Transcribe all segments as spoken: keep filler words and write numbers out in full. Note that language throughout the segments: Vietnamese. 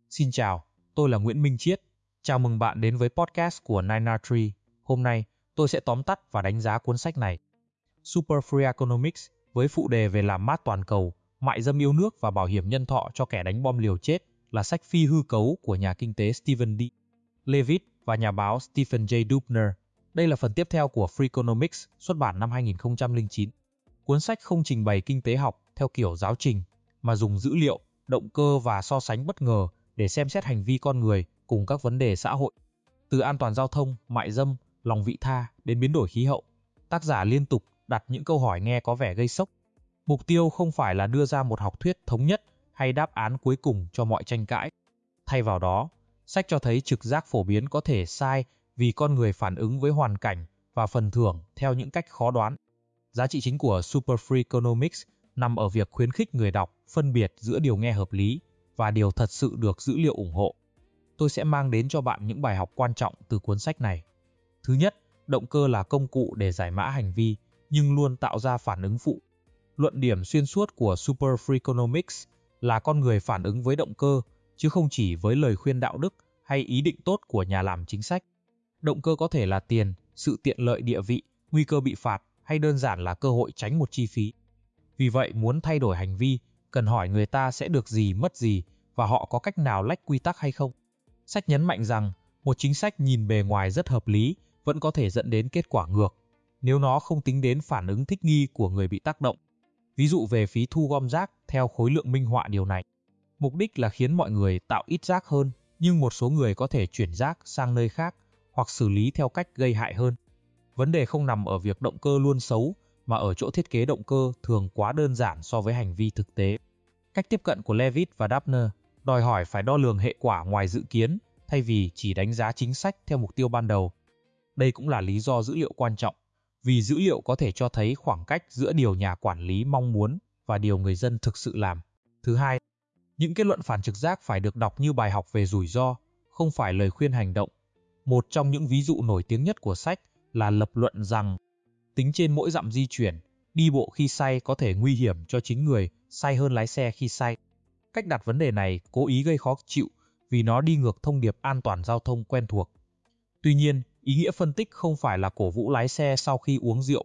Xin chào, tôi là Nguyễn Minh Chiết. Chào mừng bạn đến với podcast của Nine R Tree. Hôm nay, tôi sẽ tóm tắt và đánh giá cuốn sách này. Super Free Economics với phụ đề về làm mát toàn cầu, mại dâm yêu nước và bảo hiểm nhân thọ cho kẻ đánh bom liều chết là sách phi hư cấu của nhà kinh tế Stephen D. Levitt và nhà báo Stephen J. Dubner. Đây là phần tiếp theo của Freakonomics xuất bản năm hai nghìn không trăm lẻ chín. Cuốn sách không trình bày kinh tế học theo kiểu giáo trình, mà dùng dữ liệu, động cơ và so sánh bất ngờ để xem xét hành vi con người cùng các vấn đề xã hội. Từ an toàn giao thông, mại dâm, lòng vị tha đến biến đổi khí hậu, tác giả liên tục đặt những câu hỏi nghe có vẻ gây sốc. Mục tiêu không phải là đưa ra một học thuyết thống nhất hay đáp án cuối cùng cho mọi tranh cãi. Thay vào đó, sách cho thấy trực giác phổ biến có thể sai vì con người phản ứng với hoàn cảnh và phần thưởng theo những cách khó đoán. Giá trị chính của Super Free Economics nằm ở việc khuyến khích người đọc phân biệt giữa điều nghe hợp lý và điều thật sự được dữ liệu ủng hộ. Tôi sẽ mang đến cho bạn những bài học quan trọng từ cuốn sách này. Thứ nhất, động cơ là công cụ để giải mã hành vi, nhưng luôn tạo ra phản ứng phụ. Luận điểm xuyên suốt của Super Free Economics là con người phản ứng với động cơ, chứ không chỉ với lời khuyên đạo đức hay ý định tốt của nhà làm chính sách. Động cơ có thể là tiền, sự tiện lợi địa vị, nguy cơ bị phạt hay đơn giản là cơ hội tránh một chi phí. Vì vậy, muốn thay đổi hành vi, cần hỏi người ta sẽ được gì mất gì và họ có cách nào lách quy tắc hay không. Sách nhấn mạnh rằng, một chính sách nhìn bề ngoài rất hợp lý vẫn có thể dẫn đến kết quả ngược, nếu nó không tính đến phản ứng thích nghi của người bị tác động. Ví dụ về phí thu gom rác theo khối lượng minh họa điều này. Mục đích là khiến mọi người tạo ít rác hơn, nhưng một số người có thể chuyển rác sang nơi khác hoặc xử lý theo cách gây hại hơn. Vấn đề không nằm ở việc động cơ luôn xấu, mà ở chỗ thiết kế động cơ thường quá đơn giản so với hành vi thực tế. Cách tiếp cận của Levitt và Dubner đòi hỏi phải đo lường hệ quả ngoài dự kiến, thay vì chỉ đánh giá chính sách theo mục tiêu ban đầu. Đây cũng là lý do dữ liệu quan trọng, vì dữ liệu có thể cho thấy khoảng cách giữa điều nhà quản lý mong muốn và điều người dân thực sự làm. Thứ hai, những kết luận phản trực giác phải được đọc như bài học về rủi ro, không phải lời khuyên hành động. Một trong những ví dụ nổi tiếng nhất của sách là lập luận rằng tính trên mỗi dặm di chuyển, đi bộ khi say có thể nguy hiểm cho chính người say hơn lái xe khi say. Cách đặt vấn đề này cố ý gây khó chịu vì nó đi ngược thông điệp an toàn giao thông quen thuộc. Tuy nhiên, ý nghĩa phân tích không phải là cổ vũ lái xe sau khi uống rượu.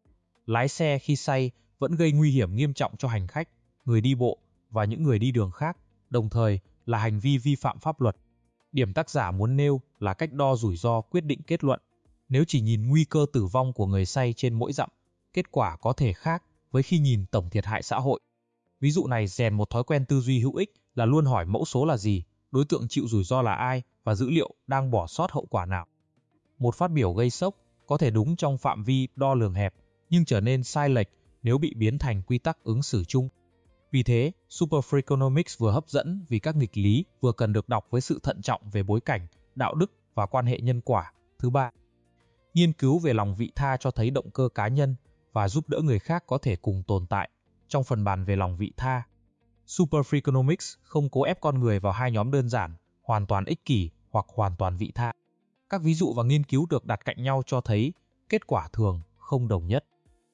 Lái xe khi say vẫn gây nguy hiểm nghiêm trọng cho hành khách, người đi bộ và những người đi đường khác, đồng thời là hành vi vi phạm pháp luật. Điểm tác giả muốn nêu là cách đo rủi ro quyết định kết luận. Nếu chỉ nhìn nguy cơ tử vong của người say trên mỗi dặm, kết quả có thể khác với khi nhìn tổng thiệt hại xã hội. Ví dụ này rèn một thói quen tư duy hữu ích là luôn hỏi mẫu số là gì, đối tượng chịu rủi ro là ai và dữ liệu đang bỏ sót hậu quả nào. Một phát biểu gây sốc có thể đúng trong phạm vi đo lường hẹp, nhưng trở nên sai lệch nếu bị biến thành quy tắc ứng xử chung. Vì thế, Super Free Economics vừa hấp dẫn vì các nghịch lý vừa cần được đọc với sự thận trọng về bối cảnh, đạo đức và quan hệ nhân quả. Thứ ba, nghiên cứu về lòng vị tha cho thấy động cơ cá nhân và giúp đỡ người khác có thể cùng tồn tại. Trong phần bàn về lòng vị tha, Super Free Economics không cố ép con người vào hai nhóm đơn giản, hoàn toàn ích kỷ hoặc hoàn toàn vị tha. Các ví dụ và nghiên cứu được đặt cạnh nhau cho thấy kết quả thường không đồng nhất.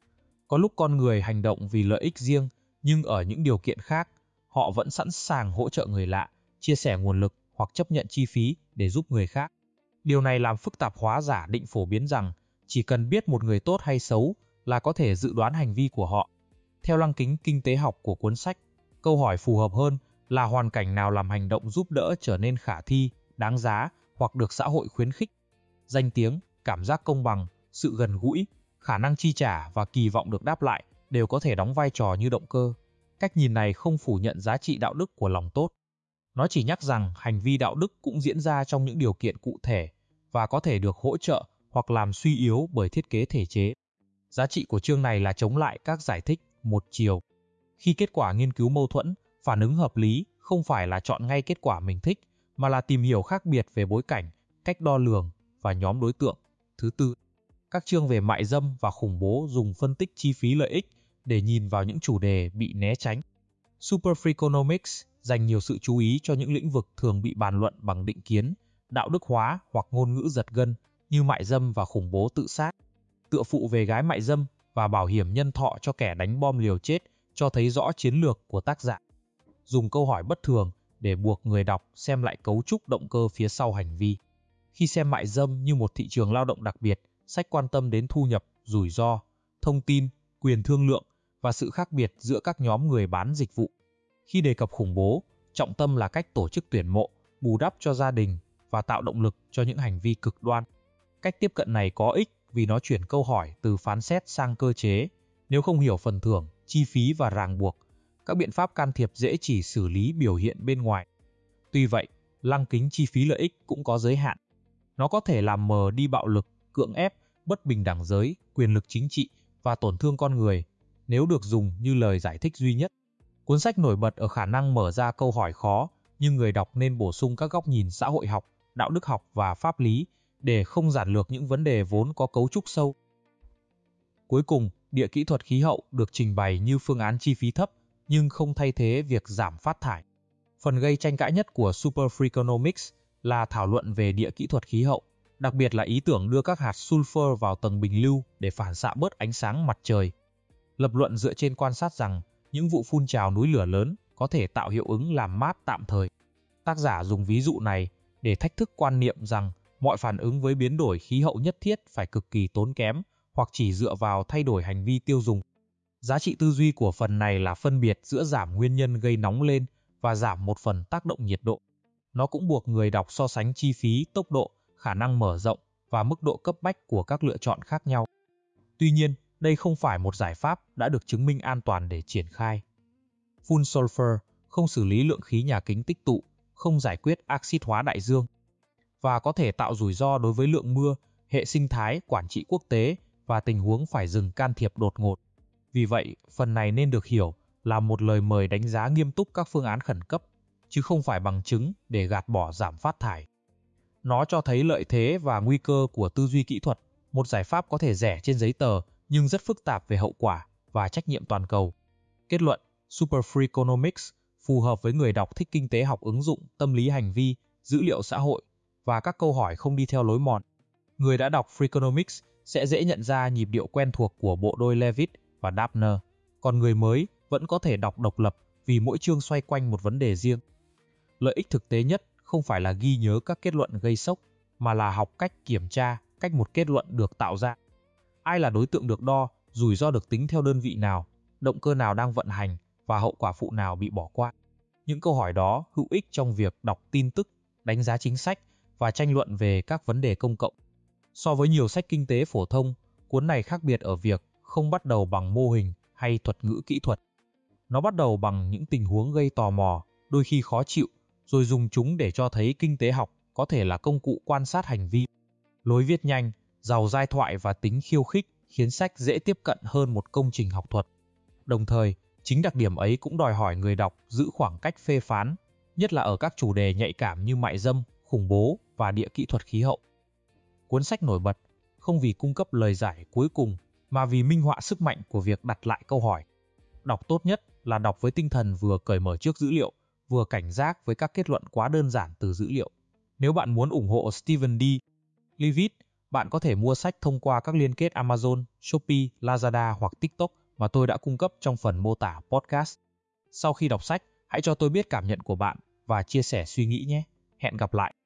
Có lúc con người hành động vì lợi ích riêng, nhưng ở những điều kiện khác, họ vẫn sẵn sàng hỗ trợ người lạ, chia sẻ nguồn lực hoặc chấp nhận chi phí để giúp người khác. Điều này làm phức tạp hóa giả định phổ biến rằng chỉ cần biết một người tốt hay xấu là có thể dự đoán hành vi của họ. Theo lăng kính kinh tế học của cuốn sách, câu hỏi phù hợp hơn là hoàn cảnh nào làm hành động giúp đỡ trở nên khả thi, đáng giá hoặc được xã hội khuyến khích. Danh tiếng, cảm giác công bằng, sự gần gũi, khả năng chi trả và kỳ vọng được đáp lại đều có thể đóng vai trò như động cơ. Cách nhìn này không phủ nhận giá trị đạo đức của lòng tốt. Nó chỉ nhắc rằng hành vi đạo đức cũng diễn ra trong những điều kiện cụ thể và có thể được hỗ trợ hoặc làm suy yếu bởi thiết kế thể chế. Giá trị của chương này là chống lại các giải thích một chiều. Khi kết quả nghiên cứu mâu thuẫn, phản ứng hợp lý không phải là chọn ngay kết quả mình thích, mà là tìm hiểu khác biệt về bối cảnh, cách đo lường và nhóm đối tượng. Thứ tư, các chương về mại dâm và khủng bố dùng phân tích chi phí lợi ích để nhìn vào những chủ đề bị né tránh. Super Free Economics dành nhiều sự chú ý cho những lĩnh vực thường bị bàn luận bằng định kiến, đạo đức hóa hoặc ngôn ngữ giật gân như mại dâm và khủng bố tự sát. Tựa phụ về gái mại dâm và bảo hiểm nhân thọ cho kẻ đánh bom liều chết cho thấy rõ chiến lược của tác giả. Dùng câu hỏi bất thường để buộc người đọc xem lại cấu trúc động cơ phía sau hành vi. Khi xem mại dâm như một thị trường lao động đặc biệt, sách quan tâm đến thu nhập, rủi ro, thông tin, quyền thương lượng và sự khác biệt giữa các nhóm người bán dịch vụ. Khi đề cập khủng bố, trọng tâm là cách tổ chức tuyển mộ, bù đắp cho gia đình và tạo động lực cho những hành vi cực đoan. Cách tiếp cận này có ích vì nó chuyển câu hỏi từ phán xét sang cơ chế. Nếu không hiểu phần thưởng, chi phí và ràng buộc, các biện pháp can thiệp dễ chỉ xử lý biểu hiện bên ngoài. Tuy vậy, lăng kính chi phí lợi ích cũng có giới hạn. Nó có thể làm mờ đi bạo lực, cưỡng ép, bất bình đẳng giới, quyền lực chính trị và tổn thương con người nếu được dùng như lời giải thích duy nhất. Cuốn sách nổi bật ở khả năng mở ra câu hỏi khó, nhưng người đọc nên bổ sung các góc nhìn xã hội học, đạo đức học và pháp lý để không giản lược những vấn đề vốn có cấu trúc sâu. Cuối cùng, địa kỹ thuật khí hậu được trình bày như phương án chi phí thấp nhưng không thay thế việc giảm phát thải. Phần gây tranh cãi nhất của Super Freakonomics là thảo luận về địa kỹ thuật khí hậu, đặc biệt là ý tưởng đưa các hạt sulfur vào tầng bình lưu để phản xạ bớt ánh sáng mặt trời. Lập luận dựa trên quan sát rằng những vụ phun trào núi lửa lớn có thể tạo hiệu ứng làm mát tạm thời. Tác giả dùng ví dụ này để thách thức quan niệm rằng mọi phản ứng với biến đổi khí hậu nhất thiết phải cực kỳ tốn kém hoặc chỉ dựa vào thay đổi hành vi tiêu dùng. Giá trị tư duy của phần này là phân biệt giữa giảm nguyên nhân gây nóng lên và giảm một phần tác động nhiệt độ. Nó cũng buộc người đọc so sánh chi phí, tốc độ, khả năng mở rộng và mức độ cấp bách của các lựa chọn khác nhau. Tuy nhiên, đây không phải một giải pháp đã được chứng minh an toàn để triển khai. Phun sulfur không xử lý lượng khí nhà kính tích tụ, không giải quyết axit hóa đại dương, và có thể tạo rủi ro đối với lượng mưa, hệ sinh thái, quản trị quốc tế và tình huống phải dừng can thiệp đột ngột. Vì vậy, phần này nên được hiểu là một lời mời đánh giá nghiêm túc các phương án khẩn cấp, chứ không phải bằng chứng để gạt bỏ giảm phát thải. Nó cho thấy lợi thế và nguy cơ của tư duy kỹ thuật, một giải pháp có thể rẻ trên giấy tờ nhưng rất phức tạp về hậu quả và trách nhiệm toàn cầu. Kết luận, Super Freakonomics phù hợp với người đọc thích kinh tế học ứng dụng, tâm lý hành vi, dữ liệu xã hội và các câu hỏi không đi theo lối mòn. Người đã đọc Freakonomics sẽ dễ nhận ra nhịp điệu quen thuộc của bộ đôi Levitt và Dapner, còn người mới vẫn có thể đọc độc lập vì mỗi chương xoay quanh một vấn đề riêng. Lợi ích thực tế nhất không phải là ghi nhớ các kết luận gây sốc, mà là học cách kiểm tra cách một kết luận được tạo ra. Ai là đối tượng được đo, rủi ro được tính theo đơn vị nào, động cơ nào đang vận hành và hậu quả phụ nào bị bỏ qua. Những câu hỏi đó hữu ích trong việc đọc tin tức, đánh giá chính sách và tranh luận về các vấn đề công cộng. So với nhiều sách kinh tế phổ thông, cuốn này khác biệt ở việc không bắt đầu bằng mô hình hay thuật ngữ kỹ thuật. Nó bắt đầu bằng những tình huống gây tò mò, đôi khi khó chịu, rồi dùng chúng để cho thấy kinh tế học có thể là công cụ quan sát hành vi. Lối viết nhanh, giàu giai thoại và tính khiêu khích khiến sách dễ tiếp cận hơn một công trình học thuật. Đồng thời, chính đặc điểm ấy cũng đòi hỏi người đọc giữ khoảng cách phê phán, nhất là ở các chủ đề nhạy cảm như mại dâm, khủng bố và địa kỹ thuật khí hậu. Cuốn sách nổi bật không vì cung cấp lời giải cuối cùng mà vì minh họa sức mạnh của việc đặt lại câu hỏi. Đọc tốt nhất là đọc với tinh thần vừa cởi mở trước dữ liệu, vừa cảnh giác với các kết luận quá đơn giản từ dữ liệu. Nếu bạn muốn ủng hộ Stephen D. Levitt, bạn có thể mua sách thông qua các liên kết Amazon, Shopee, Lazada hoặc TikTok mà tôi đã cung cấp trong phần mô tả podcast. Sau khi đọc sách, hãy cho tôi biết cảm nhận của bạn và chia sẻ suy nghĩ nhé. Hẹn gặp lại!